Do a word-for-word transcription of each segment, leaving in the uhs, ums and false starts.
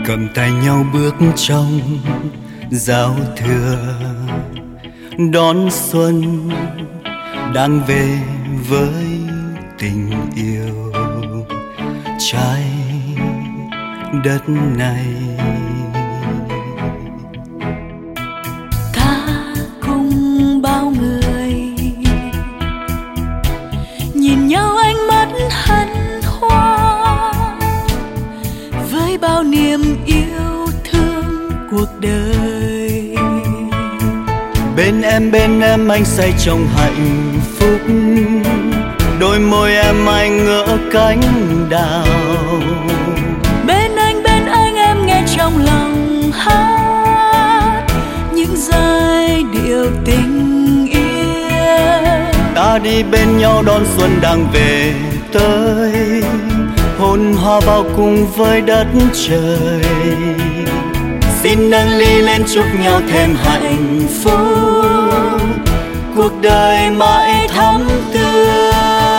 cầm tay nhau bước trong giao thừa đón xuân đang về với tình yêu trái đất này. Ta cùng bao người nhìn nhau ánh mắt hân hoan với bao niềm yêu thương cuộc đời. Bên em bên em anh say trong hạnh phúc, đôi môi em anh ngỡ cánh đào. Bên anh bên anh em nghe trong lòng hát những giai điệu tình yêu. Ta đi bên nhau đón xuân đang về tới, hôn hoa vào cùng với đất trời. Xin nâng ly lên chúc nhau thêm hạnh phúc, cuộc đời mãi thắm tươi.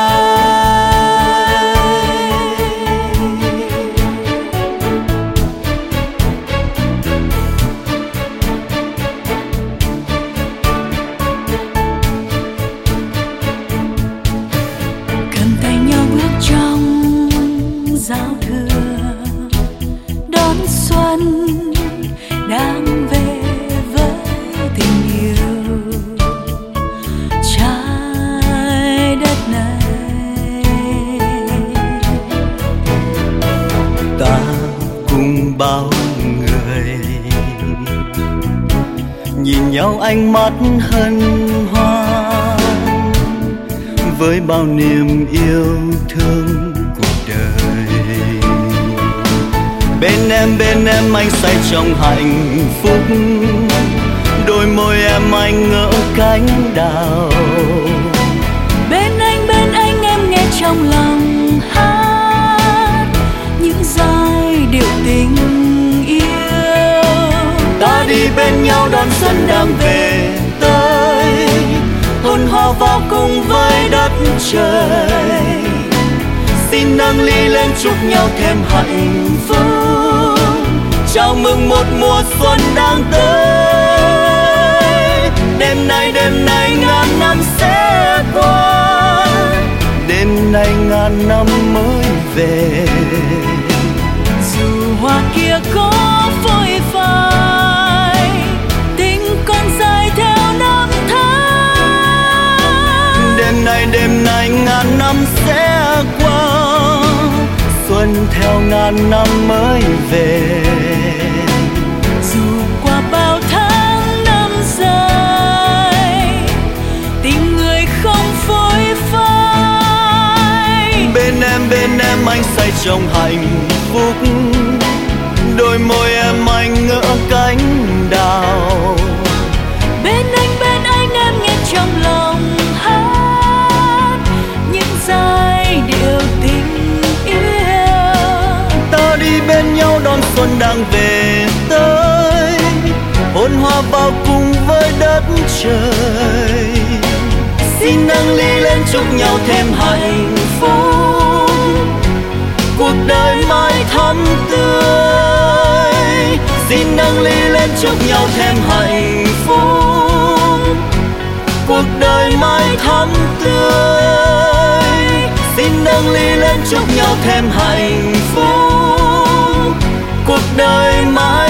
Cầm tay nhau bước trong giao thừa đón xuân đang về với tình yêu trái đất này. Ta cùng bao người nhìn nhau ánh mắt hân hoan với bao niềm yêu thương cuộc đời. Bên em bên em anh say trong hạnh phúc, đôi môi em anh ngỡ cánh đào. Bên anh bên anh em nghe trong lòng hát những giai điệu tình yêu. Ta đi bên nhau đón xuân đang về tới, hôn hoa vào cùng với đất trời. Xin nâng ly lên chúc nhau thêm hạnh phúc, chào mừng một mùa xuân đang tới. Đêm nay đêm nay ngàn năm sẽ qua, đêm nay ngàn năm mới về. Dù hoa kia có phôi phai, tình còn dài theo năm tháng. Đêm nay đêm nay ngàn năm sẽ qua, xuân theo ngàn năm mới về. Dù qua bao tháng năm dài, tình người không phôi phai. Bên em bên em anh say trong hạnh phúc, đôi môi em anh ngỡ cánh đào. Bên anh bên anh em nghe trong lòng hát những giai điệu tình yêu. Ta đi bên nhau đón xuân đang về tới, hôn hoa vào cùng với đất trời. Xin nâng ly lên chúc nhau thêm hạnh phúc, cuộc đời mãi thắm tươi. Xin nâng ly lên chúc nhau thêm hạnh phúc, cuộc đời mãi thắm tươi. Xin nâng ly lên chúc nhau thêm hạnh phúc, cuộc đời mãi